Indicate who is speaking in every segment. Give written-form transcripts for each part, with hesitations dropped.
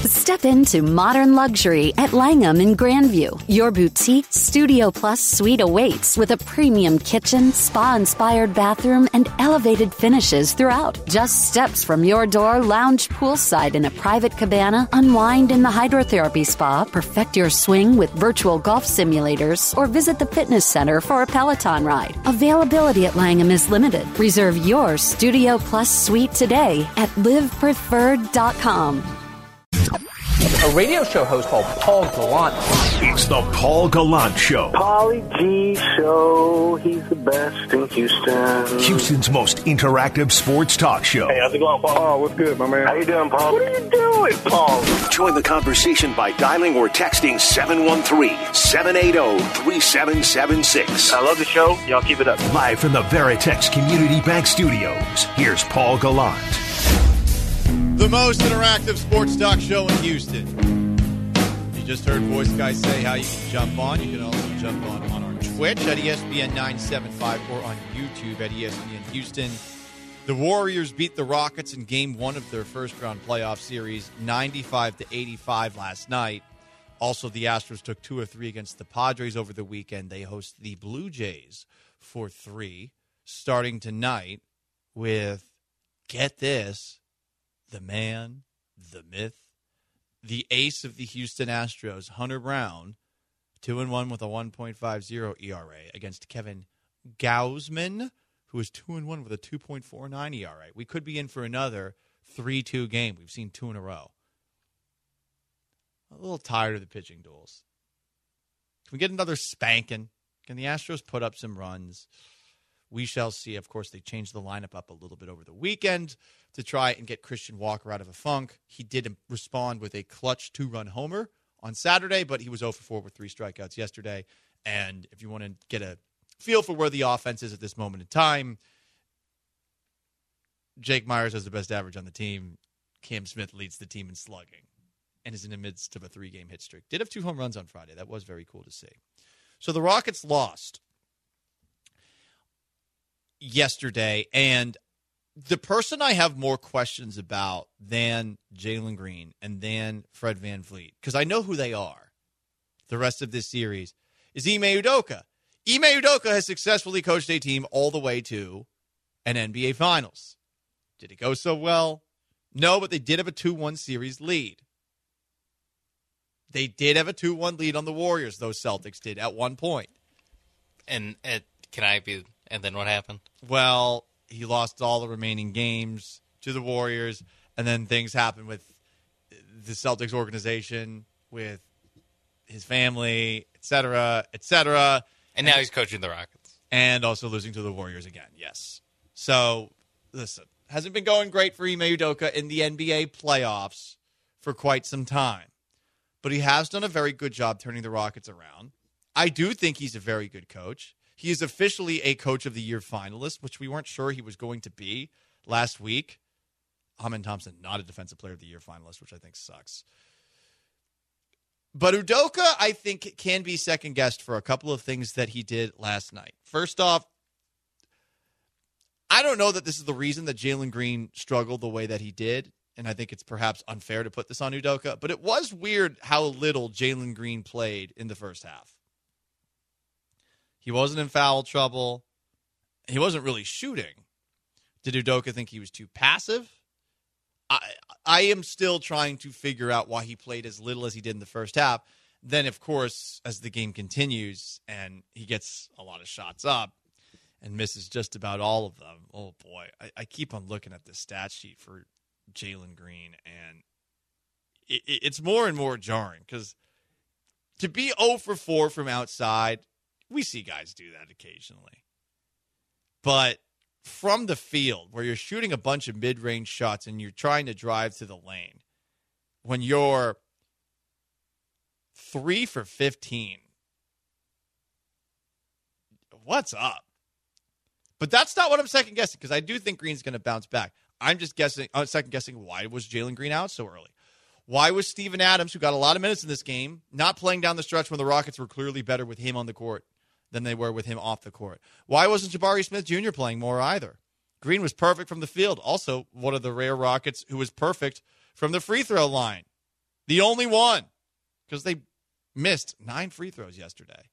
Speaker 1: Step into modern luxury at Langham in Grandview. Your boutique Studio Plus suite awaits with a premium kitchen, spa-inspired bathroom, and elevated finishes throughout. Just steps from your door, lounge poolside in a private cabana, unwind in the hydrotherapy spa, perfect your swing with virtual golf simulators, or visit the fitness center for a Peloton ride. Availability at Langham is limited. Reserve your Studio Plus suite today at livepreferred.com.
Speaker 2: A radio show host called Paul Gallant.
Speaker 3: It's the Paul Gallant Show.
Speaker 4: Paulie G Show. He's the best in Houston.
Speaker 3: Houston's most interactive sports talk show.
Speaker 4: Hey, how's it going, Paul? Oh, what's good, my man? How you doing, Paul? What are you doing, Paul?
Speaker 3: Join the conversation by dialing or texting 713-780-3776.
Speaker 4: I love the show. Y'all keep it up.
Speaker 3: Live from the Veritex Community Bank Studios, here's Paul Gallant.
Speaker 5: The most interactive sports talk show in Houston. You just heard Voice Guy say how you can jump on. You can also jump on our Twitch at ESPN 975 or on YouTube at ESPN Houston. The Warriors beat the Rockets in Game 1 of their first-round playoff series, 95-85 last night. Also, the Astros took 2 of 3 against the Padres over the weekend. They host the Blue Jays for 3, starting tonight with, get this, the man, the myth, the ace of the Houston Astros, Hunter Brown, 2-1 with a 1.50 ERA against Kevin Gausman, who is 2-1 with a 2.49 ERA. We could be in for another 3-2 game. We've seen 2 in a row. A little tired of the pitching duels. Can we get another spanking? Can the Astros put up some runs? We shall see. Of course, they changed the lineup up a little bit over the weekend to try and get Christian Walker out of a funk. He did respond with a clutch 2-run homer on Saturday, but he was 0 for 4 with 3 strikeouts yesterday. And if you want to get a feel for where the offense is at this moment in time, Jake Myers has the best average on the team. Cam Smith leads the team in slugging and is in the midst of a 3-game hit streak. Did have 2 home runs on Friday. That was very cool to see. So the Rockets lost yesterday, and the person I have more questions about than Jalen Green and than Fred VanVleet, because I know who they are the rest of this series, is Ime Udoka. Ime Udoka has successfully coached a team all the way to an NBA Finals. Did it go so well? No, but they did have a 2-1 series lead. They did have a 2-1 lead on the Warriors, those Celtics did at one point.
Speaker 6: And then what happened?
Speaker 5: Well, he lost all the remaining games to the Warriors, and then things happened with the Celtics organization, with his family, et cetera, et cetera.
Speaker 6: And now he's coaching the Rockets.
Speaker 5: And also losing to the Warriors again, yes. So, listen, hasn't been going great for Ime Udoka in the NBA playoffs for quite some time. But he has done a very good job turning the Rockets around. I do think he's a very good coach. He is officially a Coach of the Year finalist, which we weren't sure he was going to be last week. Amen Thompson, not a Defensive Player of the Year finalist, which I think sucks. But Udoka, I think, can be second-guessed for a couple of things that he did last night. First off, I don't know that this is the reason that Jalen Green struggled the way that he did, and I think it's perhaps unfair to put this on Udoka, but it was weird how little Jalen Green played in the first half. He wasn't in foul trouble. He wasn't really shooting. Did Udoka think he was too passive? I am still trying to figure out why he played as little as he did in the first half. Then, of course, as the game continues and he gets a lot of shots up and misses just about all of them, oh boy, I keep on looking at the stat sheet for Jalen Green, and it's more and more jarring because to be 0 for 4 from outside, we see guys do that occasionally. But from the field, where you're shooting a bunch of mid-range shots and you're trying to drive to the lane, when you're 3 for 15, what's up? But that's not what I'm second-guessing, because I do think Green's going to bounce back. I'm just second-guessing why was Jalen Green out so early? Why was Steven Adams, who got a lot of minutes in this game, not playing down the stretch when the Rockets were clearly better with him on the court than they were with him off the court? Why wasn't Jabari Smith Jr. playing more either? Green was perfect from the field. Also, one of the rare Rockets who was perfect from the free throw line. The only one, because they missed 9 free throws yesterday.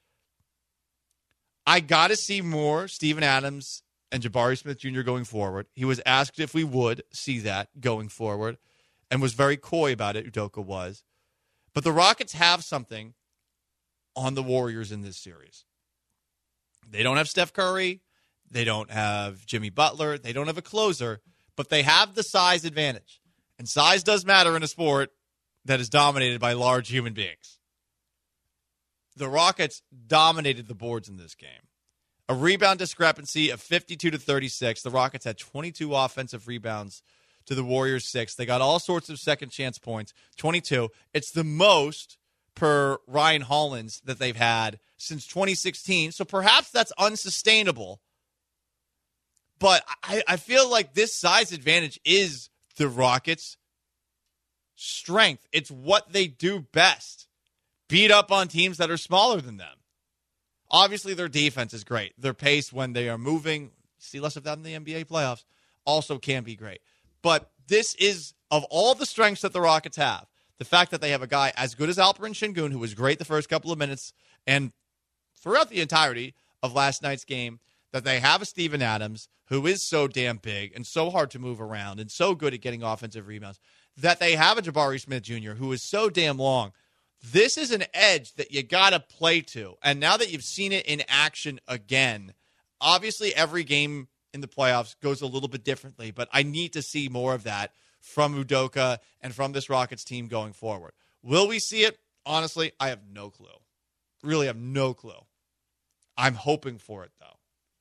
Speaker 5: I got to see more Steven Adams and Jabari Smith Jr. going forward. He was asked if we would see that going forward and was very coy about it, Udoka was. But the Rockets have something on the Warriors in this series. They don't have Steph Curry. They don't have Jimmy Butler. They don't have a closer, but they have the size advantage. And size does matter in a sport that is dominated by large human beings. The Rockets dominated the boards in this game. A rebound discrepancy of 52-36. The Rockets had 22 offensive rebounds to the Warriors 6. They got all sorts of second chance points, 22. It's the most per Ryan Hollins that they've had since 2016. So perhaps that's unsustainable. But I feel like this size advantage is the Rockets' strength. It's what they do best. Beat up on teams that are smaller than them. Obviously, their defense is great. Their pace when they are moving, see less of that in the NBA playoffs, also can be great. But this is, of all the strengths that the Rockets have, the fact that they have a guy as good as Alperen Sengun, who was great the first couple of minutes and throughout the entirety of last night's game, that they have a Steven Adams, who is so damn big and so hard to move around and so good at getting offensive rebounds, that they have a Jabari Smith Jr., who is so damn long. This is an edge that you got to play to. And now that you've seen it in action again, obviously every game in the playoffs goes a little bit differently, but I need to see more of that from Udoka and from this Rockets team going forward. Will we see it? Honestly, I have no clue. Really have no clue. I'm hoping for it, though.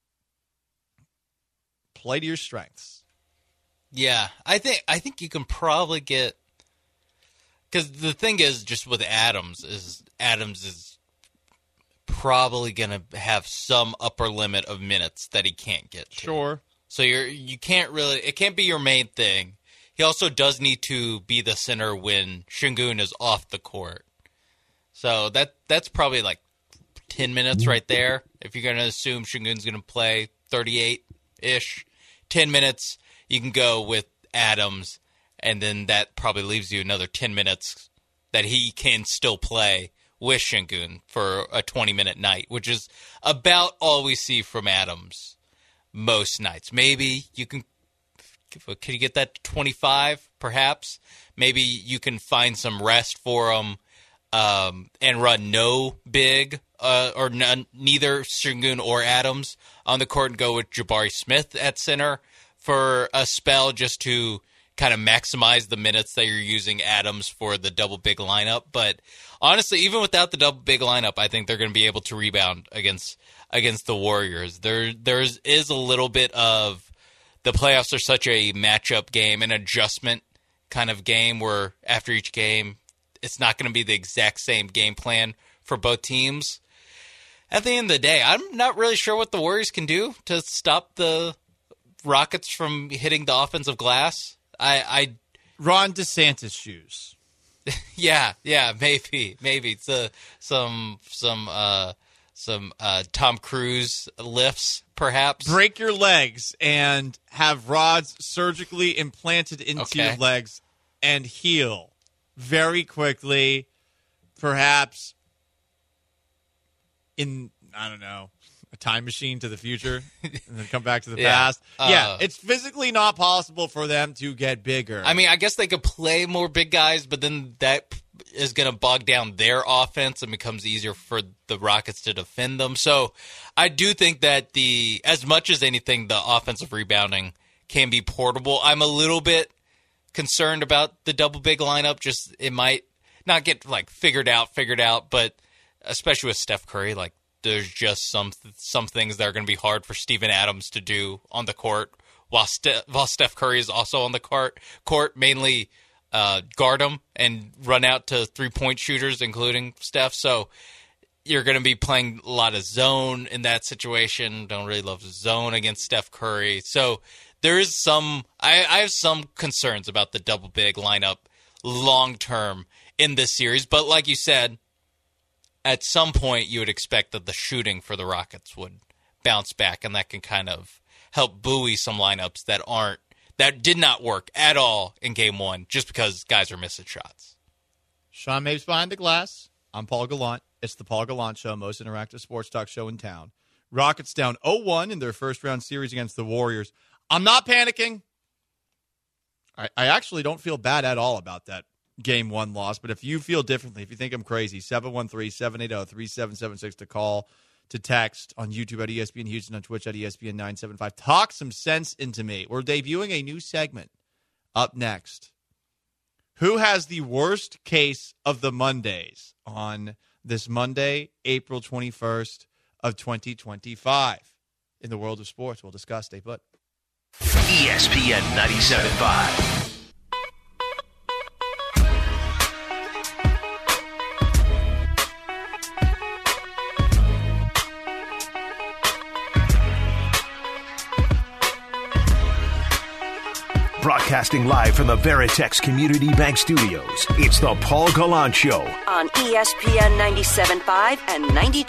Speaker 5: Play to your strengths.
Speaker 6: Yeah, I think you can probably get, because the thing is, just with Adams is probably going to have some upper limit of minutes that he can't get to.
Speaker 5: Sure.
Speaker 6: So you can't really, it can't be your main thing. He also does need to be the center when Sengun is off the court. So that's probably like 10 minutes right there. If you're going to assume Sengun's going to play 38-ish, 10 minutes, you can go with Adams, and then that probably leaves you another 10 minutes that he can still play with Sengun for a 20-minute night, which is about all we see from Adams most nights. Maybe you can you get that to 25, perhaps? Maybe you can find some rest for him and run no big or neither Sengun or Adams on the court and go with Jabari Smith at center for a spell just to kind of maximize the minutes that you're using Adams for the double big lineup. But honestly, even without the double big lineup, I think they're going to be able to rebound against the Warriors. There is a little bit of the playoffs are such a matchup game, an adjustment kind of game where after each game, it's not going to be the exact same game plan for both teams. At the end of the day, I'm not really sure what the Warriors can do to stop the Rockets from hitting the offensive glass.
Speaker 5: Ron DeSantis shoes.
Speaker 6: Yeah, maybe it's some Tom Cruise lifts, perhaps.
Speaker 5: Break your legs and have rods surgically implanted into your legs and heal very quickly, perhaps in, I don't know, a time machine to the future and then come back to the past. Yeah, it's physically not possible for them to get bigger.
Speaker 6: I mean, I guess they could play more big guys, but then that is going to bog down their offense and becomes easier for the Rockets to defend them. So I do think that as much as anything, the offensive rebounding can be portable. I'm a little bit concerned about the double big lineup. Just it might not get like figured out, but especially with Steph Curry, like there's just some things that are going to be hard for Steven Adams to do on the court while Steph Curry is also on the court mainly guard him and run out to three-point shooters, including Steph. So you're going to be playing a lot of zone in that situation. Don't really love the zone against Steph Curry. So there is I have some concerns about the double big lineup long-term in this series. But like you said, at some point you would expect that the shooting for the Rockets would bounce back, and that can kind of help buoy some lineups that did not work at all in Game 1 just because guys are missing shots.
Speaker 5: Sean Mapes behind the glass. I'm Paul Gallant. It's the Paul Gallant Show, most interactive sports talk show in town. Rockets down 0-1 in their first-round series against the Warriors. I'm not panicking. I actually don't feel bad at all about that Game 1 loss, but if you feel differently, if you think I'm crazy, 713-780-3776 to call, to text on YouTube at ESPN Houston, on Twitch at ESPN 975. Talk some sense into me. We're debuting a new segment up next. Who has the worst case of the Mondays on this Monday, April 21st of 2025? In the world of sports, we'll discuss. Stay put.
Speaker 3: ESPN 97.5. Broadcasting live from the Veritex Community Bank Studios, it's the Paul Gallant Show
Speaker 7: on ESPN 97.5 and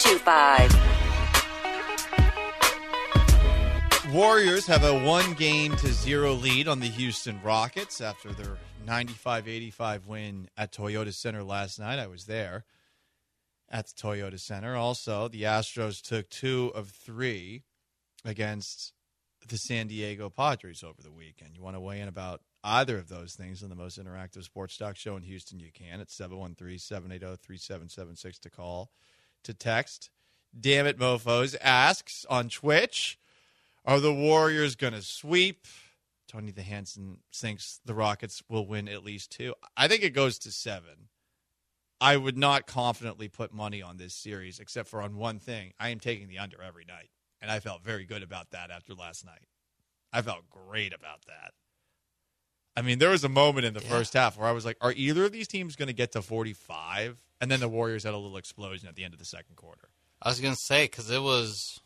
Speaker 7: 92.5.
Speaker 5: Warriors have a 1-0 lead on the Houston Rockets after their 95-85 win at Toyota Center last night. I was there at the Toyota Center. Also, the Astros took 2 of 3 against the San Diego Padres over the weekend. You want to weigh in about either of those things on the most interactive sports talk show in Houston, you can at 713-780-3776 to call, to text. Damn it, Mofos asks on Twitch, are the Warriors going to sweep? Tony the Hansen thinks the Rockets will win at least 2. I think it goes to 7. I would not confidently put money on this series except for on one thing. I am taking the under every night. And I felt very good about that after last night. I felt great about that. I mean, there was a moment in the first half where I was like, are either of these teams going to get to 45? And then the Warriors had a little explosion at the end of the second quarter.
Speaker 6: I was going to say, because it was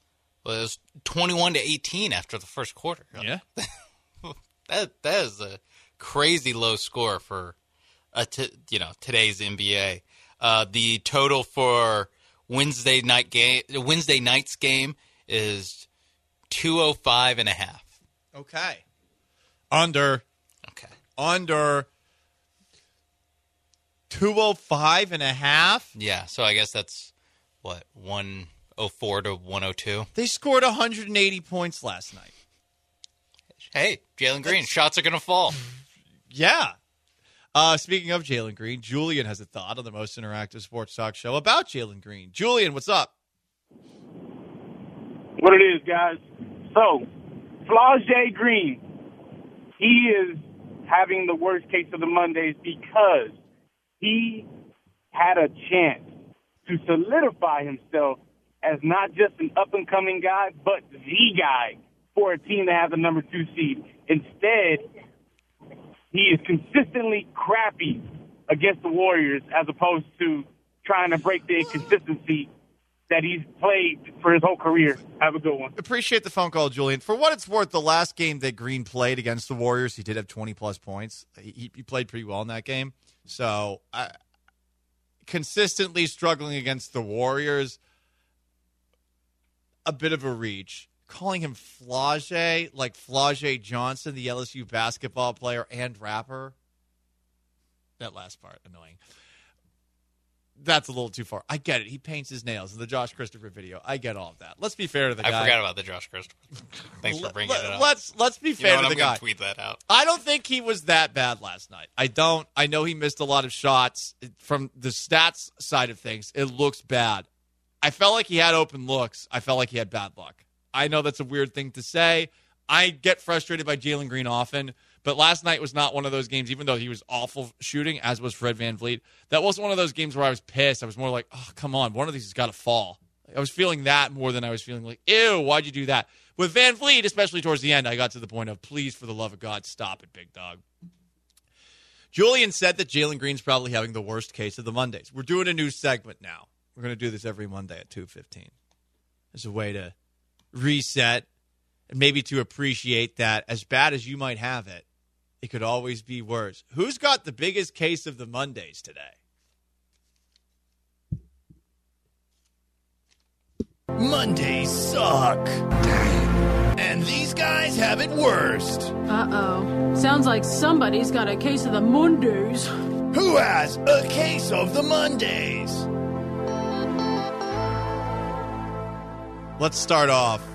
Speaker 6: 21-18 after the first quarter.
Speaker 5: Yeah.
Speaker 6: that is a crazy low score for today's NBA. The total for Wednesday night's game is 205.5.
Speaker 5: Okay. Under 205.5.
Speaker 6: Yeah, so I guess that's what, 104 to 102.
Speaker 5: They scored 180 points last night.
Speaker 6: Hey, Jalen Green, shots are gonna fall.
Speaker 5: Yeah. Speaking of Jalen Green, Julian has a thought on the most interactive sports talk show about Jalen Green. Julian, what's up?
Speaker 8: What it is, guys. So, Flau'jae Green, he is having the worst case of the Mondays because he had a chance to solidify himself as not just an up-and-coming guy, but the guy for a team that has a number 2 seed. Instead, he is consistently crappy against the Warriors as opposed to trying to break the inconsistency that he's played for his whole career. Have a good one.
Speaker 5: Appreciate the phone call, Julian. For what it's worth, the last game that Green played against the Warriors, he did have 20-plus points. He played pretty well in that game. So, consistently struggling against the Warriors, a bit of a reach. Calling him Flau'jae, like Flau'jae Johnson, the LSU basketball player and rapper. That last part, annoying. That's a little too far. I get it. He paints his nails in the Josh Christopher video. I get all of that. Let's be fair to the guy.
Speaker 6: I forgot about the Josh Christopher. Thanks for bringing it up.
Speaker 5: Let's be fair to the guy.
Speaker 6: I'm going to tweet that out.
Speaker 5: I don't think he was that bad last night. I don't. I know he missed a lot of shots. From the stats side of things, it looks bad. I felt like he had open looks. I felt like he had bad luck. I know that's a weird thing to say. I get frustrated by Jalen Green often, but last night was not one of those games, even though he was awful shooting, as was Fred VanVleet. That wasn't one of those games where I was pissed. I was more like, oh, come on, one of these has got to fall. I was feeling that more than I was feeling like, ew, why'd you do that? With VanVleet, especially towards the end, I got to the point of, please, for the love of God, stop it, big dog. Julian said that Jalen Green's probably having the worst case of the Mondays. We're doing a new segment now. We're going to do this every Monday at 2:15. It's a way to reset and maybe to appreciate that as bad as you might have it, it could always be worse. Who's got the biggest case of the Mondays today?
Speaker 3: Mondays suck. And these guys have it worst.
Speaker 9: Uh-oh. Sounds like somebody's got a case of the Mondays.
Speaker 5: Who has a case of the Mondays? Let's start off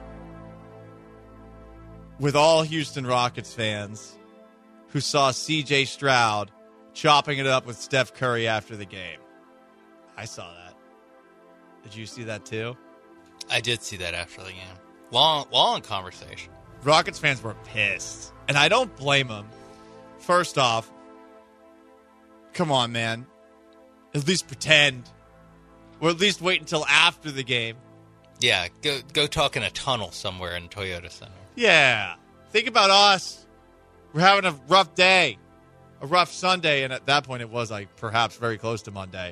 Speaker 5: with all Houston Rockets fans who saw C.J. Stroud chopping it up with Steph Curry after the game. I saw that. Did you see that too?
Speaker 6: I did see that after the game. Long conversation.
Speaker 5: Rockets fans were pissed, and I don't blame them. First off, come on, man. At least pretend. Or at least wait until after the game.
Speaker 6: Yeah, go talk in a tunnel somewhere in Toyota Center.
Speaker 5: Yeah. Think about us. We're having a rough day. A rough Sunday, and at that point it was like perhaps very close to Monday.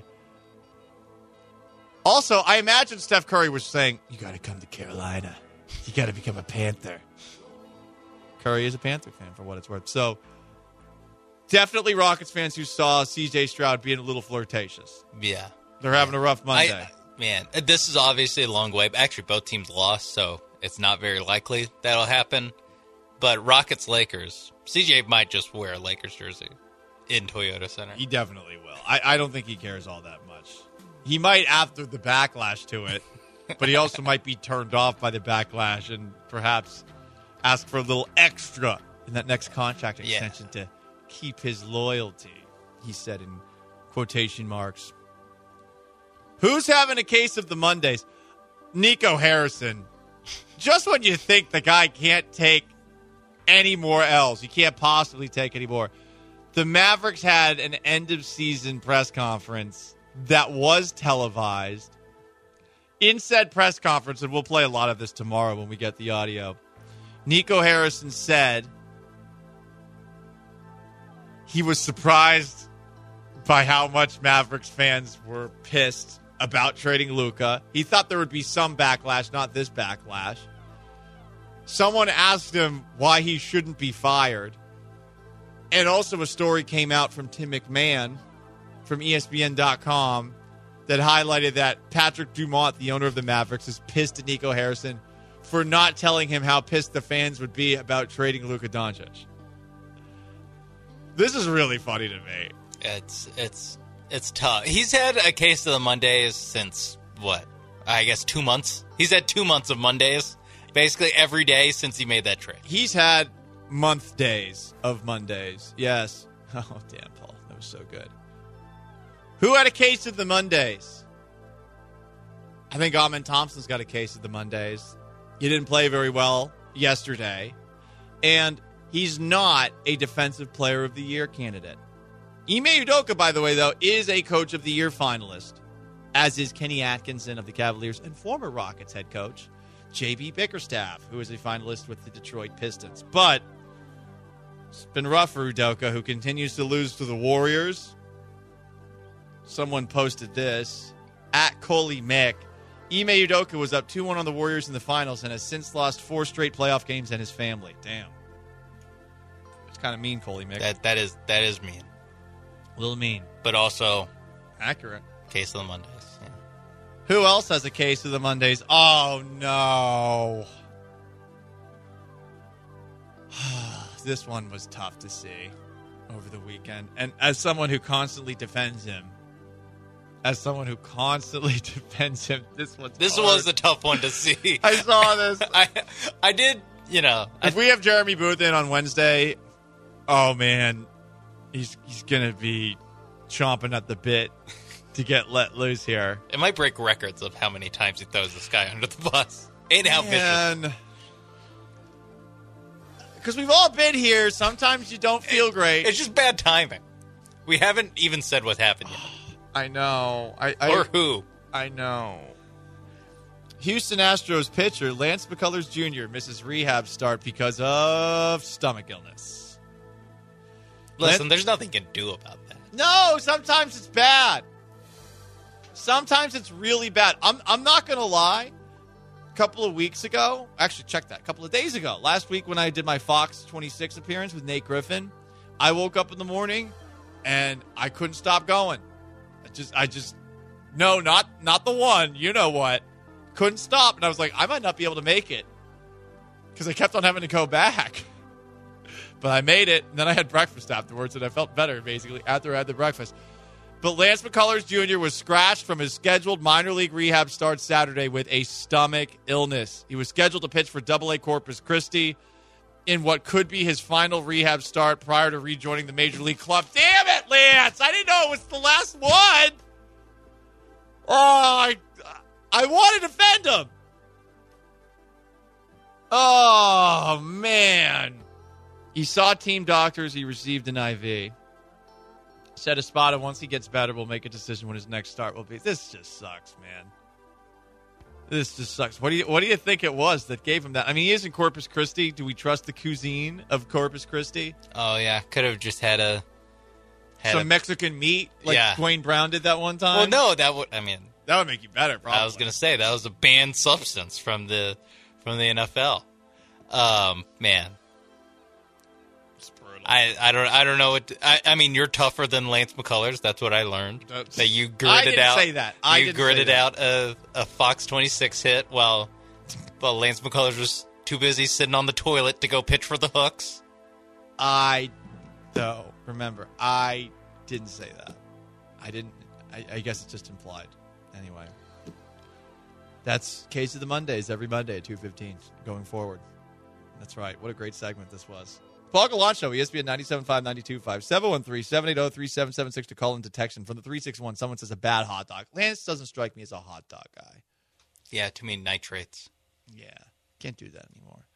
Speaker 5: Also, I imagine Steph Curry was saying, you got to come to Carolina. You got to become a Panther. Curry is a Panther fan for what it's worth. So, definitely Rockets fans who saw C.J. Stroud being a little flirtatious.
Speaker 6: Yeah.
Speaker 5: They're having a rough Monday.
Speaker 6: Man, this is obviously a long way. Actually, both teams lost, so it's not very likely that'll happen. But Rockets-Lakers, CJ might just wear a Lakers jersey in Toyota Center.
Speaker 5: He definitely will. I don't think he cares all that much. He might after the backlash to it, but he also might be turned off by the backlash and perhaps ask for a little extra in that next contract extension to keep his loyalty, he said in quotation marks. Who's having a case of the Mondays? Nico Harrison. Just when you think the guy can't take any more L's, he can't possibly take any more. The Mavericks had an end-of-season press conference that was televised. In said press conference, and we'll play a lot of this tomorrow when we get the audio, Nico Harrison said he was surprised by how much Mavericks fans were pissed about trading Luka. He thought there would be some backlash, not this backlash. Someone asked him why he shouldn't be fired. And also a story came out from Tim McMahon from ESPN.com that highlighted that Patrick Dumont, the owner of the Mavericks, is pissed at Nico Harrison for not telling him how pissed the fans would be about trading Luka Doncic. This is really funny to me.
Speaker 6: It's tough. He's had a case of the Mondays since, I guess 2 months. He's had 2 months of Mondays, basically every day since he made that trade.
Speaker 5: He's had month days of Mondays. Yes. Oh, damn, Paul. That was so good. Who had a case of the Mondays? I think Amen Thompson's got a case of the Mondays. He didn't play very well yesterday. And he's not a Defensive Player of the Year candidate. Ime Udoka, by the way, though, is a Coach of the Year finalist, as is Kenny Atkinson of the Cavaliers and former Rockets head coach J.B. Bickerstaff, who is a finalist with the Detroit Pistons. But it's been rough for Udoka, who continues to lose to the Warriors. Someone posted this, at Coley Mick. Ime Udoka was up 2-1 on the Warriors in the finals and has since lost 4 straight playoff games and his family. Damn. It's kind of mean, Coley Mick.
Speaker 6: That is mean.
Speaker 5: A little mean.
Speaker 6: But also
Speaker 5: accurate.
Speaker 6: Case of the Mondays. Yeah.
Speaker 5: Who else has a case of the Mondays? Oh, no. This one was tough to see over the weekend. And as someone who constantly defends him, this was
Speaker 6: a tough one to see.
Speaker 5: I saw this.
Speaker 6: I did,
Speaker 5: If we have Jeremy Booth in on Wednesday, oh, man, he's going to be chomping at the bit to get let loose here.
Speaker 6: It might break records of how many times he throws this guy under the bus. And how vicious.
Speaker 5: Because we've all been here. Sometimes you don't feel great.
Speaker 6: It's just bad timing. We haven't even said what happened yet.
Speaker 5: I know.
Speaker 6: Or who.
Speaker 5: I know. Houston Astros pitcher Lance McCullers Jr. misses rehab start because of stomach illness.
Speaker 6: Listen, there's nothing you can do about that.
Speaker 5: No, sometimes it's bad. Sometimes it's really bad. I'm not going to lie. A couple of weeks ago, actually check that, a couple of days ago, last week when I did my Fox 26 appearance with Nate Griffin, I woke up in the morning and I couldn't stop going. No, not the one. You know what? Couldn't stop. And I was like, I might not be able to make it because I kept on having to go back. But I made it, and then I had breakfast afterwards, and I felt better, basically, after I had the breakfast. But Lance McCullers Jr. was scratched from his scheduled minor league rehab start Saturday with a stomach illness. He was scheduled to pitch for AA Corpus Christi in what could be his final rehab start prior to rejoining the Major League club. Damn it, Lance! I didn't know it was the last one! Oh, I want to defend him! Oh, man. He saw team doctors. He received an IV. Said Espada, once he gets better, we'll make a decision when his next start will be. This just sucks, man. This just sucks. What do you think it was that gave him that? I mean, he is in Corpus Christi. Do we trust the cuisine of Corpus Christi?
Speaker 6: Oh, yeah. Could have just had
Speaker 5: some Mexican meat like Dwayne Brown did that one time?
Speaker 6: Well, no, that would
Speaker 5: make you better, probably.
Speaker 6: I was going to say, that was a banned substance from the NFL. Man. I don't know what I mean. You're tougher than Lance McCullers. That's what I learned. That you gritted
Speaker 5: I didn't
Speaker 6: out.
Speaker 5: Say that.
Speaker 6: You gritted out a Fox 26 hit while Lance McCullers was too busy sitting on the toilet to go pitch for the Hooks.
Speaker 5: Remember, I didn't say that. I didn't. I guess it's just implied. Anyway, that's Case of the Mondays every Monday at 2:15 going forward. That's right. What a great segment this was. Paul Gallant Show, ESPN 97.5, 92.5, 713-780-3776 to call into Texan. From the 361, someone says a bad hot dog. Lance doesn't strike me as a hot dog guy.
Speaker 6: Yeah, too many nitrates.
Speaker 5: Yeah, can't do that anymore.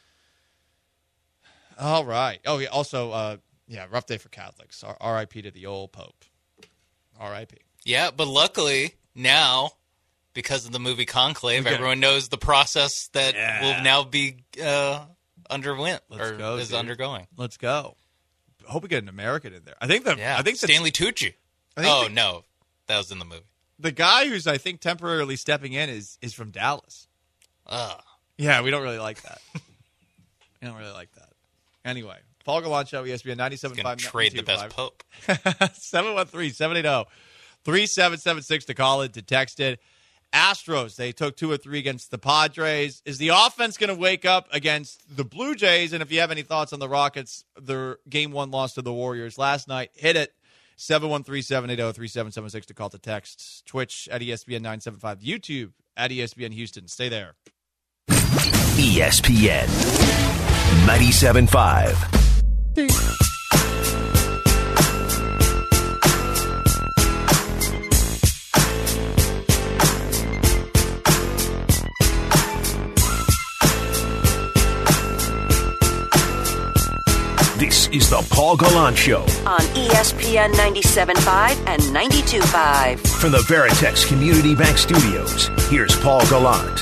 Speaker 5: All right. Oh, yeah, also, rough day for Catholics. R.I.P. to the old Pope. R.I.P.
Speaker 6: Yeah, but luckily, now, because of the movie Conclave, everyone knows the process that will now be undergoing.
Speaker 5: Let's go. Hope we get an American in there. I think
Speaker 6: Stanley Tucci. No, that was in the movie.
Speaker 5: The guy who's I think temporarily stepping in is from Dallas. Yeah, we don't really like that. Anyway, Paul Gallant Show, ESPN 97.5.
Speaker 6: Going to trade the best Pope.
Speaker 5: 713-780-3776 to call it, to text it. Astros, they took 2 or 3 against the Padres. Is the offense going to wake up against the Blue Jays? And if you have any thoughts on the Rockets, their Game 1 loss to the Warriors last night, hit it. 713-780-3776 to call to text. Twitch at ESPN 975. YouTube at ESPN Houston. Stay there.
Speaker 3: ESPN 97.5. This is the Paul Gallant Show
Speaker 7: on ESPN 97.5 and 92.5.
Speaker 3: From the Veritex Community Bank Studios, here's Paul Gallant.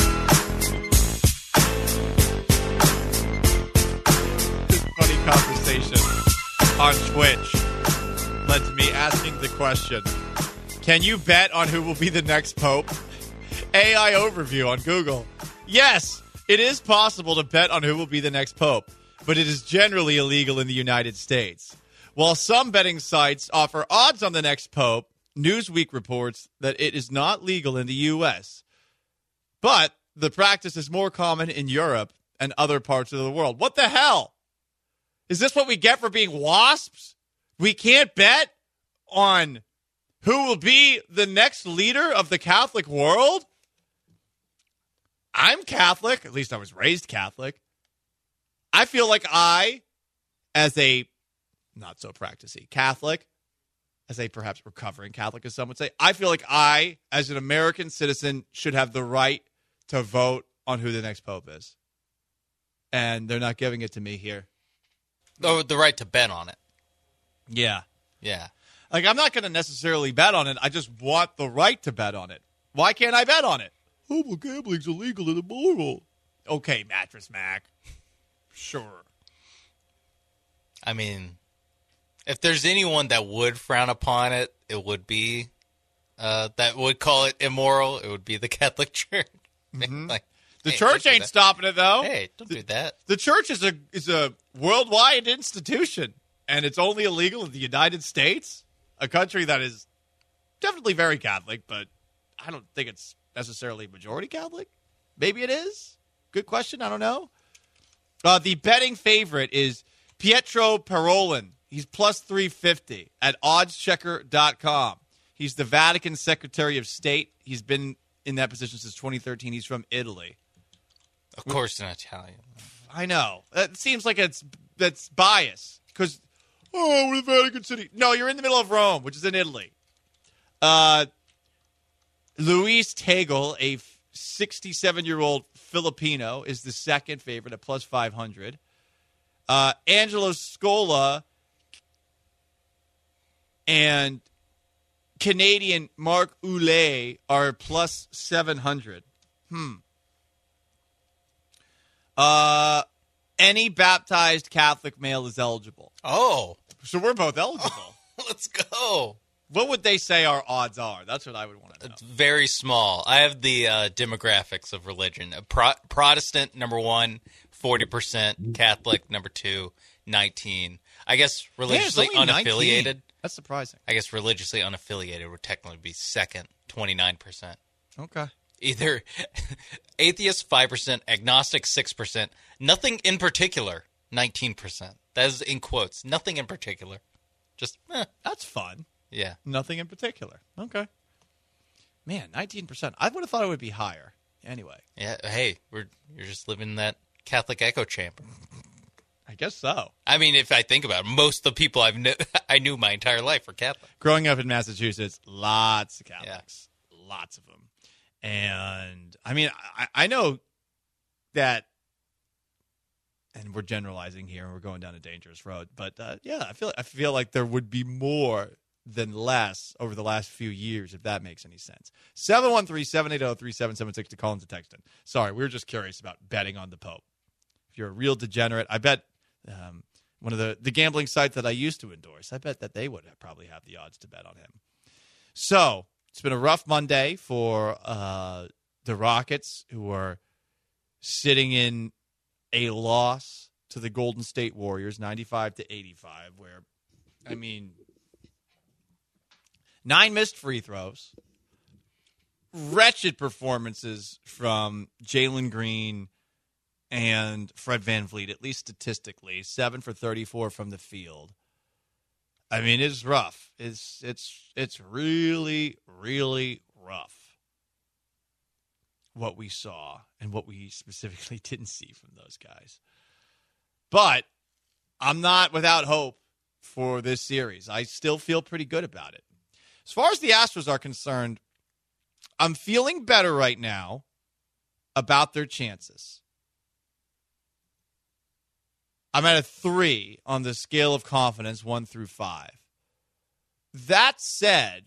Speaker 5: This funny conversation on Twitch led to me asking the question, can you bet on who will be the next Pope? AI overview on Google. Yes, it is possible to bet on who will be the next Pope, but it is generally illegal in the United States. While some betting sites offer odds on the next Pope, Newsweek reports that it is not legal in the U.S. But the practice is more common in Europe and other parts of the world. What the hell? Is this what we get for being wasps? We can't bet on who will be the next leader of the Catholic world? I'm Catholic. At least I was raised Catholic. I feel like I, as a not-so-practicing Catholic, as a perhaps recovering Catholic, as some would say, I feel like I, as an American citizen, should have the right to vote on who the next Pope is. And they're not giving it to me here.
Speaker 6: Oh, the right to bet on it.
Speaker 5: Yeah.
Speaker 6: Yeah.
Speaker 5: Like, I'm not going to necessarily bet on it. I just want the right to bet on it. Why can't I bet on it? Oh, well, gambling's illegal and immoral. Okay, Mattress Mac. Sure.
Speaker 6: I mean, if there's anyone that would frown upon it, it would be that would call it immoral. It would be the Catholic Church.
Speaker 5: Mm-hmm. The church ain't stopping it, though.
Speaker 6: Hey, don't do that.
Speaker 5: The church is a worldwide institution, and it's only illegal in the United States, a country that is definitely very Catholic, but I don't think it's necessarily majority Catholic. Maybe it is. Good question. I don't know. The betting favorite is Pietro Parolin. He's plus 350 at oddschecker.com. He's the Vatican Secretary of State. He's been in that position since 2013. He's from Italy.
Speaker 6: Of course, an Italian.
Speaker 5: I know. It seems like that's bias because, we're the Vatican City. No, you're in the middle of Rome, which is in Italy. Luis Tegel, a 67-year-old Filipino, is the second favorite at plus 500. Angelo Scola and Canadian Marc Ouellet are plus 700. Any baptized Catholic male is eligible.
Speaker 6: Oh.
Speaker 5: So we're both eligible.
Speaker 6: Let's go.
Speaker 5: What would they say our odds are? That's what I would want to know.
Speaker 6: It's very small. I have the demographics of religion. Protestant, number 1, 40%. Catholic, number 2, 19. I guess religiously unaffiliated.
Speaker 5: 19. That's surprising.
Speaker 6: I guess religiously unaffiliated would technically be second, 29%.
Speaker 5: Okay.
Speaker 6: Either atheist, 5%, agnostic, 6%, nothing in particular, 19%. That is in quotes. Nothing in particular. Just,
Speaker 5: That's fun.
Speaker 6: Yeah.
Speaker 5: Nothing in particular. Okay. Man, 19%. I would have thought it would be higher. Anyway.
Speaker 6: Yeah. Hey, you're just living in that Catholic echo chamber.
Speaker 5: I guess so.
Speaker 6: I mean, if I think about it, most of the people I knew my entire life were Catholic.
Speaker 5: Growing up in Massachusetts, lots of Catholics. Yeah. Lots of them. And, I mean, I know that, and we're generalizing here and we're going down a dangerous road, but, yeah, I feel like there would be more than less over the last few years, if that makes any sense. 713-780-3776 to call and to text in. Sorry, we were just curious about betting on the Pope. If you're a real degenerate, I bet one of the gambling sites that I used to endorse, I bet that they would probably have the odds to bet on him. So, it's been a rough Monday for the Rockets, who are sitting in a loss to the Golden State Warriors, 95-85, where, I mean, 9 missed free throws, wretched performances from Jalen Green and Fred VanVleet, at least statistically, 7 for 34 from the field. I mean, it's rough. It's really, really rough what we saw and what we specifically didn't see from those guys. But I'm not without hope for this series. I still feel pretty good about it. As far as the Astros are concerned, I'm feeling better right now about their chances. I'm at a 3 on the scale of confidence, 1 through 5. That said,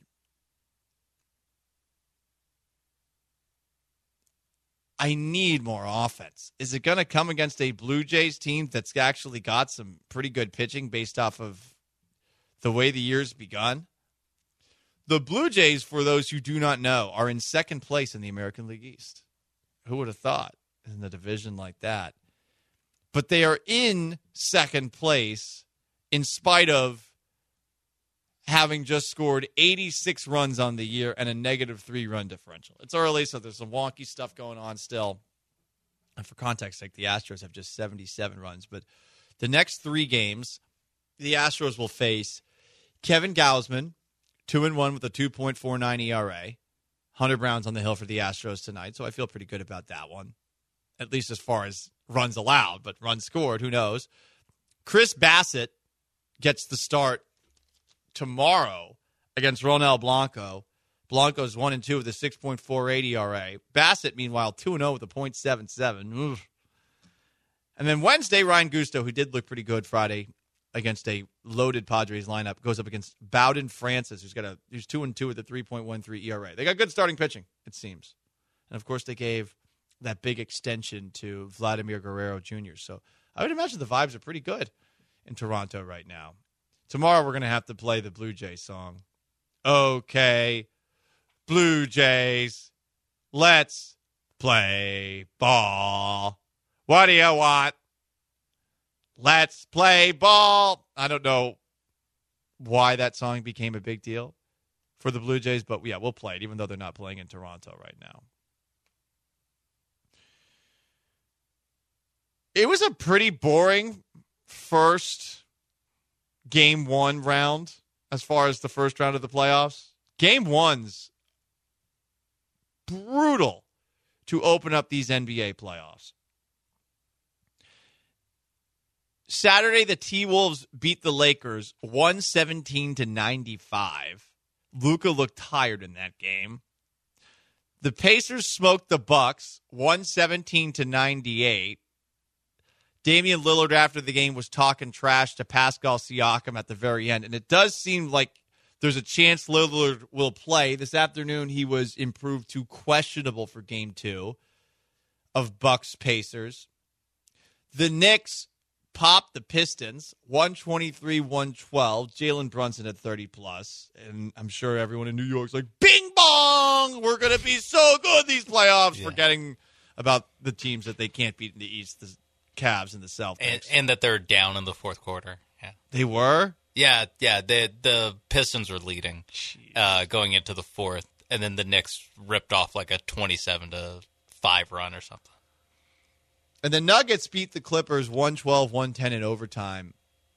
Speaker 5: I need more offense. Is it going to come against a Blue Jays team that's actually got some pretty good pitching based off of the way the year's begun? The Blue Jays, for those who do not know, are in second place in the American League East. Who would have thought in a division like that? But they are in second place in spite of having just scored 86 runs on the year and a negative 3-run differential. It's early, so there's some wonky stuff going on still. And for context sake, the Astros have just 77 runs. But the next 3 games, the Astros will face Kevin Gausman, 2-1 with a 2.49 ERA. Hunter Brown's on the hill for the Astros tonight, so I feel pretty good about that one. At least as far as runs allowed, but runs scored, who knows. Chris Bassett gets the start tomorrow against Ronel Blanco. Blanco's 1-2 with a 6.48 ERA. Bassett, meanwhile, 2-0 with a .77. Oof. And then Wednesday, Ryan Gusto, who did look pretty good Friday against a loaded Padres lineup, goes up against Bowden Francis, who's 2-2 with a 3.13 ERA. They got good starting pitching, it seems. And, of course, they gave that big extension to Vladimir Guerrero Jr. So I would imagine the vibes are pretty good in Toronto right now. Tomorrow we're going to have to play the Blue Jays song. Okay, Blue Jays, let's play ball. What do you want? Let's play ball. I don't know why that song became a big deal for the Blue Jays, but yeah, we'll play it, even though they're not playing in Toronto right now. It was a pretty boring first Game 1 round as far as the first round of the playoffs. Game 1's brutal to open up these NBA playoffs. Saturday, the T-Wolves beat the Lakers 117-95. Luka looked tired in that game. The Pacers smoked the Bucks 117-98. Damian Lillard after the game was talking trash to Pascal Siakam at the very end, and it does seem like there's a chance Lillard will play. This afternoon, he was improved to questionable for Game 2 of Bucks-Pacers. The Knicks popped the Pistons 123-112. Jalen Brunson at 30+. And I'm sure everyone in New York's like, bing bong! We're going to be so good these playoffs, forgetting about the teams that they can't beat in the East, the Cavs and the Celtics.
Speaker 6: And that they're down in the fourth quarter. Yeah.
Speaker 5: They were?
Speaker 6: Yeah. The Pistons were leading going into the fourth, and then the Knicks ripped off like a 27-5 run or something.
Speaker 5: And the Nuggets beat the Clippers 112-110 in overtime.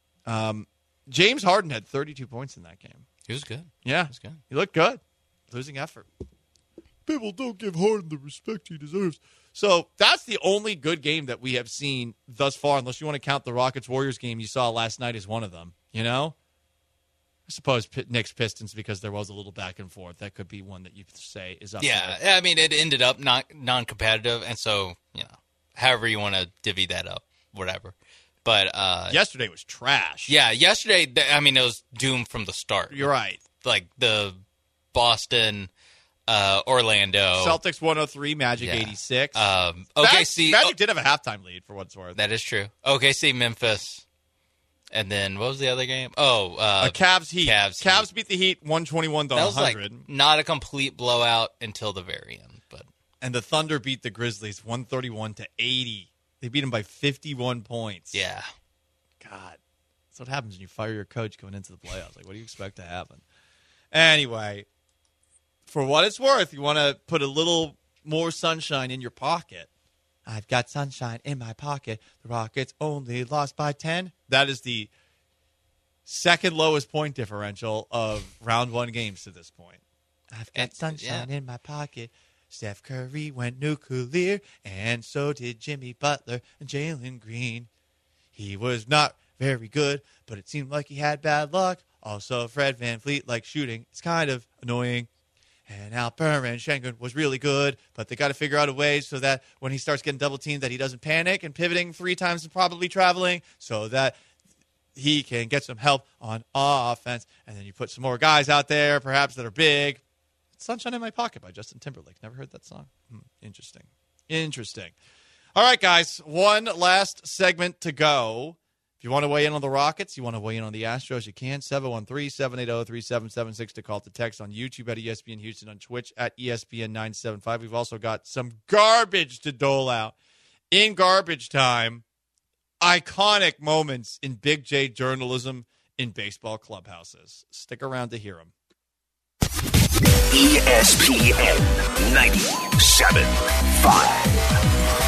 Speaker 5: James Harden had 32 points in that game.
Speaker 6: He was good.
Speaker 5: Yeah.
Speaker 6: He was good.
Speaker 5: He looked good. Losing effort. People don't give Harden the respect he deserves. So that's the only good game that we have seen thus far, unless you want to count the Rockets-Warriors game you saw last night as one of them. You know? I suppose Knicks-Pistons, because there was a little back and forth. That could be one that you say is up there.
Speaker 6: Yeah, I mean, it ended up non-competitive, and so, you know, however you want to divvy that up, whatever. But
Speaker 5: yesterday was trash.
Speaker 6: Yeah, yesterday, I mean, it was doomed from the start.
Speaker 5: You're right.
Speaker 6: Like the Boston, Orlando.
Speaker 5: Celtics 103, Magic 86.
Speaker 6: OKC.
Speaker 5: Magic did have a halftime lead, for what it's worth.
Speaker 6: That is true. OKC, Memphis. And then, what was the other game?
Speaker 5: Cavs Heat. Cavs beat the Heat 121-100.
Speaker 6: That was like not a complete blowout until the very end.
Speaker 5: And the Thunder beat the Grizzlies 131-80. They beat them by 51 points.
Speaker 6: Yeah.
Speaker 5: God. That's what happens when you fire your coach going into the playoffs. Like, what do you expect to happen? Anyway, for what it's worth, you want to put a little more sunshine in your pocket. I've got sunshine in my pocket. The Rockets only lost by 10. That is the second lowest point differential of round one games to this point. I've got sunshine in my pocket. Steph Curry went nuclear, and so did Jimmy Butler and Jalen Green. He was not very good, but it seemed like he had bad luck. Also, Fred VanVleet likes shooting. It's kind of annoying. And Alperen Şengün was really good, but they got to figure out a way so that when he starts getting double-teamed that he doesn't panic and pivoting 3 times and probably traveling so that he can get some help on offense. And then you put some more guys out there, perhaps, that are big. Sunshine in My Pocket by Justin Timberlake. Never heard that song. Interesting. All right, guys. One last segment to go. If you want to weigh in on the Rockets, you want to weigh in on the Astros, you can. 713-780-3776 to call to text on YouTube at ESPN Houston, on Twitch at ESPN 975. We've also got some garbage to dole out. In garbage time, iconic moments in Big J journalism in baseball clubhouses. Stick around to hear them.
Speaker 3: ESPN 97.5.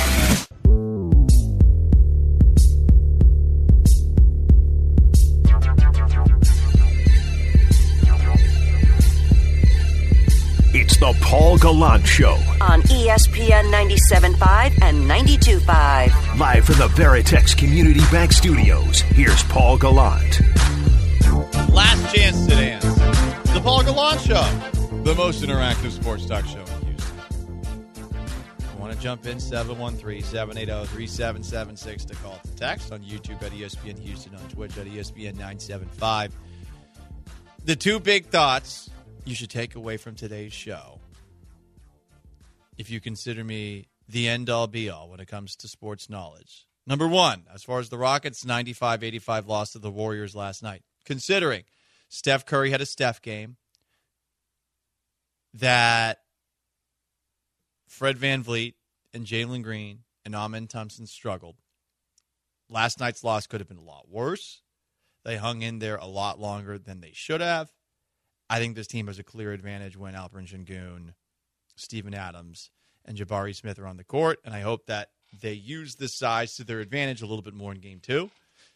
Speaker 3: It's the Paul Gallant Show
Speaker 7: on ESPN 97.5 and 92.5.
Speaker 3: Live from the Veritex Community Bank Studios, here's Paul Gallant.
Speaker 5: Last chance to dance. The Paul Gallant Show, the most interactive sports talk show in Houston. I want to jump in, 713-780-3776 to call to text, on YouTube at ESPN Houston, on Twitch at ESPN 975. The two big thoughts you should take away from today's show, if you consider me the end-all, be-all when it comes to sports knowledge. Number one, as far as the Rockets' 95-85 loss to the Warriors last night, considering Steph Curry had a Steph game, that Fred VanVleet and Jalen Green and Amen Thompson struggled, last night's loss could have been a lot worse. They hung in there a lot longer than they should have. I think this team has a clear advantage when Alperen Şengün, Steven Adams, and Jabari Smith are on the court, and I hope that they use this size to their advantage a little bit more in Game 2.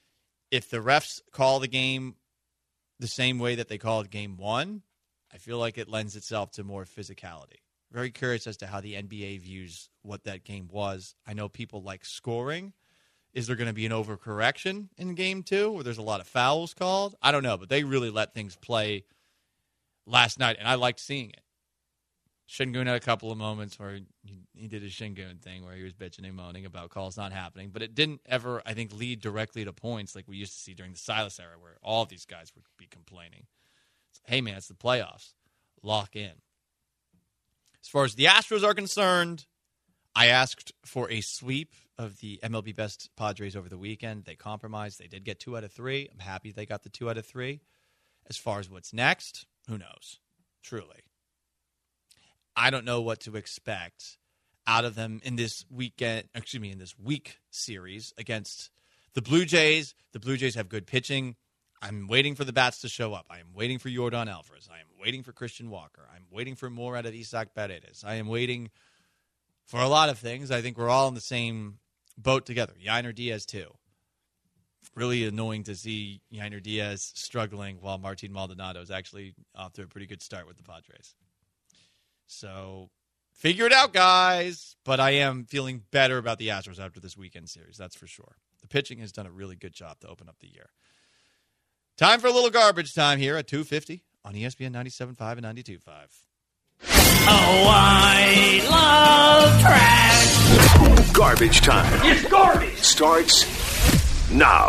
Speaker 5: if the refs call the game the same way that they called game one, I feel like it lends itself to more physicality. Very curious as to how the NBA views what that game was. I know people like scoring. Is there going to be an overcorrection in game two where there's a lot of fouls called? I don't know, but they really let things play last night, and I liked seeing it. Şengün had a couple of moments where he did his Şengün thing where he was bitching and moaning about calls not happening, but it didn't ever, I think, lead directly to points like we used to see during the Silas era where all of these guys would be complaining. Hey, man, it's the playoffs. Lock in. As far as the Astros are concerned, I asked for a sweep of the MLB Best Padres over the weekend. They compromised. They did get 2 out of 3. I'm happy they got the 2 out of 3. As far as what's next, who knows? Truly. I don't know what to expect out of them in this in this week series against the Blue Jays. The Blue Jays have good pitching. I'm waiting for the bats to show up. I am waiting for Yordan Alvarez. I am waiting for Christian Walker. I'm waiting for more out of Isaac Paredes. I am waiting for a lot of things. I think we're all in the same boat together. Yainer Diaz, too. Really annoying to see Yainer Diaz struggling while Martin Maldonado is actually off to a pretty good start with the Padres. So, figure it out, guys. But I am feeling better about the Astros after this weekend series, that's for sure. The pitching has done a really good job to open up the year. Time for a little garbage time here at 2:50 on ESPN 97.5 and 92.5.
Speaker 9: Oh, I love trash.
Speaker 3: Garbage time.
Speaker 9: It's garbage.
Speaker 3: Starts now.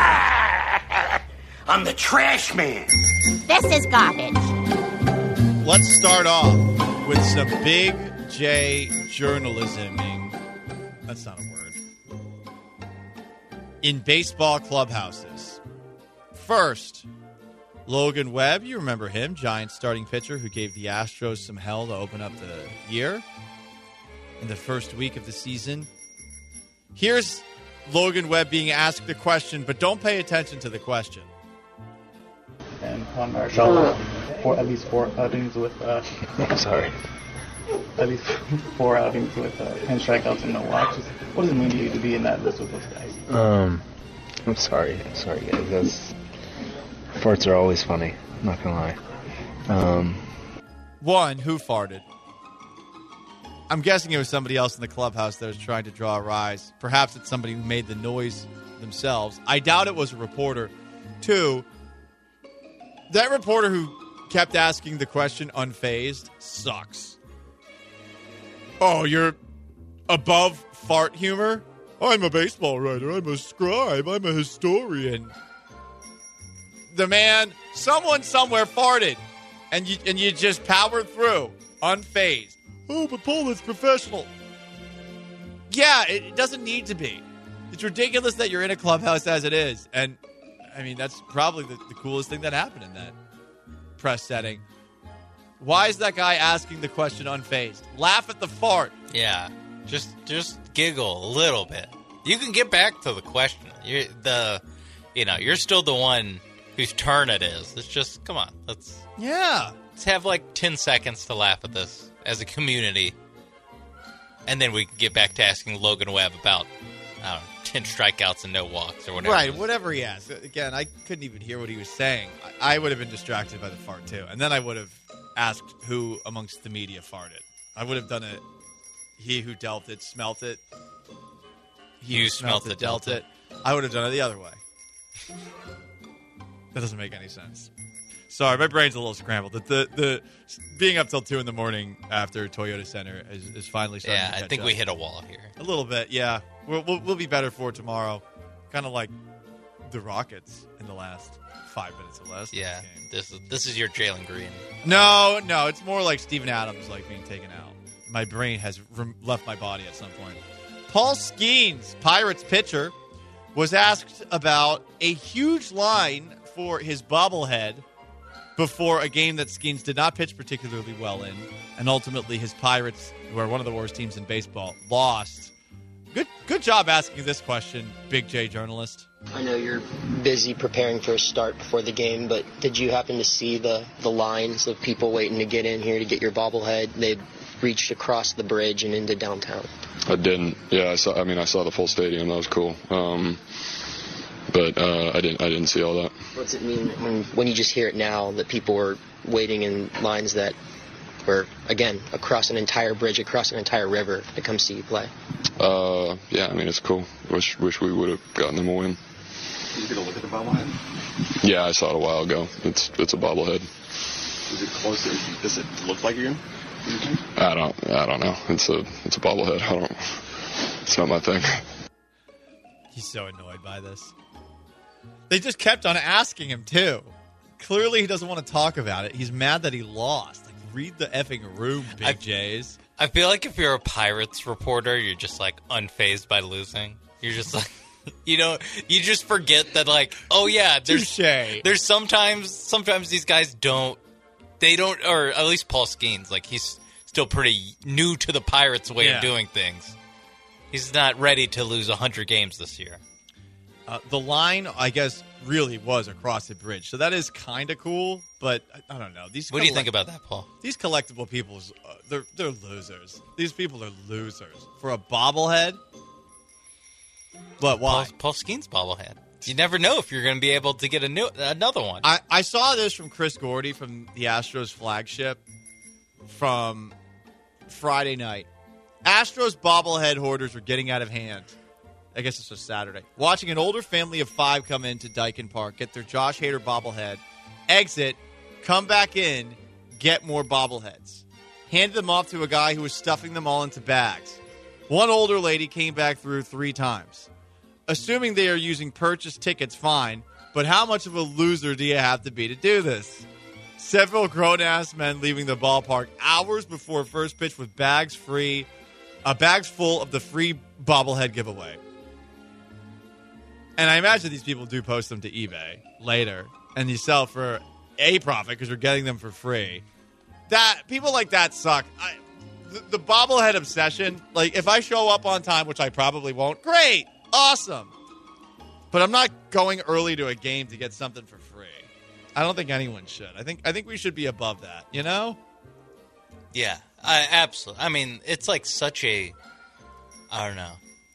Speaker 9: I'm the trash man.
Speaker 10: This is garbage.
Speaker 5: Let's start off with some Big J journalisming. That's not a word. In baseball clubhouses. First, Logan Webb, you remember him, Giants starting pitcher who gave the Astros some hell to open up the year in the first week of the season. Here's Logan Webb being asked the question, but don't pay attention to the question.
Speaker 11: And Juan Marichal for at least 4 outings with
Speaker 12: I'm sorry.
Speaker 11: At least 4 outings with 10 strikeouts and no walks. What does it mean to you to be in that list with those guys?
Speaker 12: I'm sorry guys. Farts are always funny. I'm not gonna lie.
Speaker 5: One, who farted? I'm guessing it was somebody else in the clubhouse that was trying to draw a rise. Perhaps it's somebody who made the noise themselves. I doubt it was a reporter. Two, that reporter who kept asking the question unfazed sucks. Oh, you're above fart humor? I'm a baseball writer. I'm a scribe. I'm a historian. The man, someone somewhere farted, and you just powered through, unfazed. Oh, but Paul, it's professional. Yeah, it doesn't need to be. It's ridiculous that you're in a clubhouse as it is, and I mean that's probably the coolest thing that happened in that press setting. Why is that guy asking the question unfazed? Laugh at the fart.
Speaker 6: Yeah, just giggle a little bit. You can get back to the question. You're still the one whose turn it is. It's just, come on, let's have like 10 seconds to laugh at this as a community, and then we can get back to asking Logan Webb about 10 strikeouts and no walks or whatever.
Speaker 5: Right, whatever he asked. Again, I couldn't even hear what he was saying. I would have been distracted by the fart too, and then I would have asked who amongst the media farted. I would have done it. He who dealt it smelt it. He who smelt it dealt it. I would have done it the other way. That doesn't make any sense. Sorry, my brain's a little scrambled. The being up till 2 in the morning after Toyota Center is finally starting to catch up.
Speaker 6: I think we hit a wall here.
Speaker 5: A little bit, yeah. We'll be better for tomorrow. Kind of like the Rockets in the last 5 minutes or less.
Speaker 6: Yeah, this is your Jalen Green.
Speaker 5: No, it's more like Steven Adams being taken out. My brain has left my body at some point. Paul Skeens, Pirates pitcher, was asked about a huge line for his bobblehead before a game that Skeens did not pitch particularly well in, and ultimately his Pirates, who are one of the worst teams in baseball, lost. Good job asking this question, Big J journalist.
Speaker 13: I know you're busy preparing for a start before the game, but did you happen to see the lines of people waiting to get in here to get your bobblehead? They'd reached across the bridge and into downtown.
Speaker 14: I didn't. Yeah, I saw the full stadium. That was cool. but I didn't see all that.
Speaker 13: What's it mean when you just hear it now that people were waiting in lines that were, again, across an entire bridge, across an entire river to come see you play?
Speaker 14: Yeah, I mean, it's cool. Wish we would have gotten them a win.
Speaker 15: Did you get a look at the bobblehead?
Speaker 14: Yeah, I saw it a while ago. It's a bobblehead.
Speaker 15: Is it closer? Does it look like you?
Speaker 14: I don't know. It's a bobblehead. It's not my thing.
Speaker 5: He's so annoyed by this. They just kept on asking him, too. Clearly, he doesn't want to talk about it. He's mad that he lost. Like, read the effing room, Big Jays.
Speaker 6: I feel like if you're a Pirates reporter, you're just, like, unfazed by losing. You're just like, you just forget that, like, oh, yeah, there's sometimes these guys don't, or at least Paul Skeens, like, he's still pretty new to the Pirates' way of doing things. He's not ready to lose 100 games this year.
Speaker 5: The line, I guess, really was across the bridge. So that is kind of cool, but I don't know.
Speaker 6: What do you think about that, Paul?
Speaker 5: These collectible people, they're losers. These people are losers. For a bobblehead? But why?
Speaker 6: Paul Skeens' bobblehead. You never know if you're going to be able to get another one.
Speaker 5: I saw this from Chris Gordy from the Astros flagship from Friday night. Astros bobblehead hoarders were getting out of hand. I guess this was Saturday. Watching an older family of 5 come into Daikin Park, get their Josh Hader bobblehead, exit, come back in, get more bobbleheads. Handed them off to a guy who was stuffing them all into bags. One older lady came back through 3 times. Assuming they are using purchase tickets, fine, but how much of a loser do you have to be to do this? Several grown-ass men leaving the ballpark hours before first pitch with bags full of the free bobblehead giveaway. And I imagine these people do post them to eBay later, and you sell for a profit because you're getting them for free. People like that suck. The bobblehead obsession, like if I show up on time, which I probably won't, great, awesome. But I'm not going early to a game to get something for free. I don't think anyone should. I think we should be above that, you know?
Speaker 6: Yeah, absolutely. I mean, it's like such a, I don't know.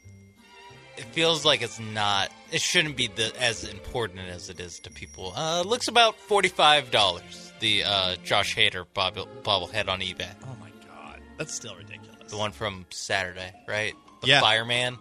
Speaker 6: It feels like it shouldn't be as important as it is to people. It looks about $45, the Josh Hader bobblehead on eBay.
Speaker 5: Oh, my God. That's still ridiculous.
Speaker 6: The one from Saturday, right? The
Speaker 5: yeah.
Speaker 6: Fireman.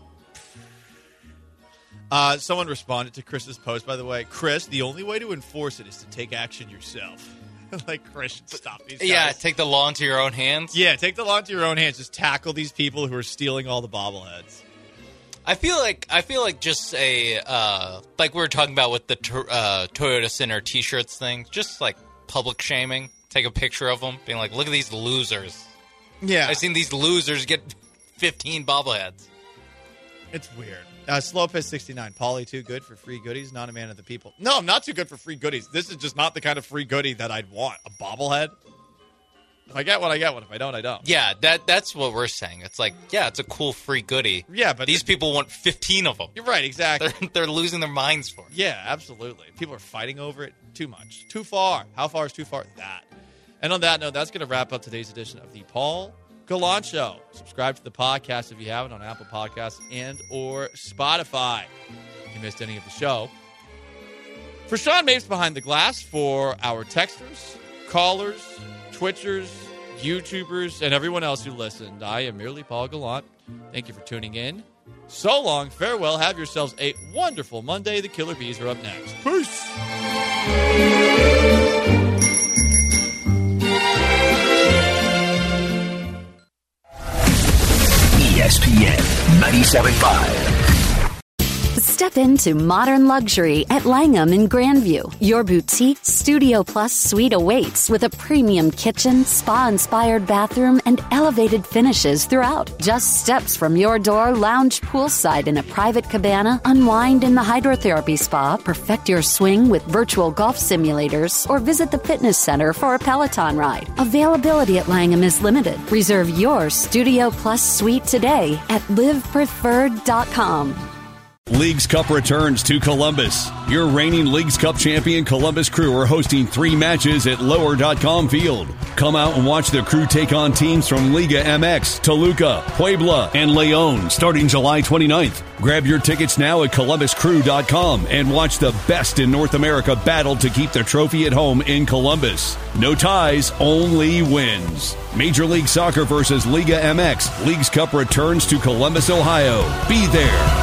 Speaker 5: Someone responded to Chris's post, by the way. Chris, the only way to enforce it is to take action yourself. Like, Chris should stop these guys.
Speaker 6: Yeah, take the law into your own hands.
Speaker 5: Yeah, take the law into your own hands. Just tackle these people who are stealing all the bobbleheads.
Speaker 6: I feel like just like we were talking about with the Toyota Center T-shirts thing, just like public shaming. Take a picture of them, being like, look at these losers.
Speaker 5: Yeah.
Speaker 6: I've seen these losers get 15 bobbleheads.
Speaker 5: It's weird. Slow Piss 69. Paulie, too good for free goodies? Not a man of the people. No, I'm not too good for free goodies. This is just not the kind of free goodie that I'd want. A bobblehead? If I get one, I get one. If I don't, I don't.
Speaker 6: Yeah, that's what we're saying. It's like, yeah, it's a cool free goodie.
Speaker 5: Yeah, but
Speaker 6: these people want 15 of them.
Speaker 5: You're right, exactly.
Speaker 6: They're losing their minds for it.
Speaker 5: Yeah, absolutely. People are fighting over it too much. Too far. How far is too far? That. And on that note, that's going to wrap up today's edition of the Paul Gallant Show. Subscribe to the podcast if you haven't on Apple Podcasts and or Spotify. If you missed any of the show. For Sean Mapes behind the glass, for our texters, callers, Twitchers, YouTubers, and everyone else who listened, I am merely Paul Gallant. Thank you for tuning in. So long, farewell, have yourselves a wonderful Monday. The Killer Bees are up next. Peace!
Speaker 3: ESPN 97.5.
Speaker 1: Step into modern luxury at Langham in Grandview. Your boutique Studio Plus suite awaits with a premium kitchen, spa-inspired bathroom, and elevated finishes throughout. Just steps from your door, lounge poolside in a private cabana, unwind in the hydrotherapy spa, perfect your swing with virtual golf simulators, or visit the fitness center for a Peloton ride. Availability at Langham is limited. Reserve your Studio Plus suite today at livepreferred.com.
Speaker 16: Leagues Cup returns to Columbus. Your reigning Leagues Cup champion Columbus Crew are hosting 3 matches at Lower.com Field. Come out and watch the crew take on teams from Liga MX, Toluca, Puebla, and Leon starting July 29th. Grab your tickets now at ColumbusCrew.com and watch the best in North America battle to keep the trophy at home in Columbus. No ties, only wins. Major League Soccer versus Liga MX. Leagues Cup returns to Columbus, Ohio. Be there.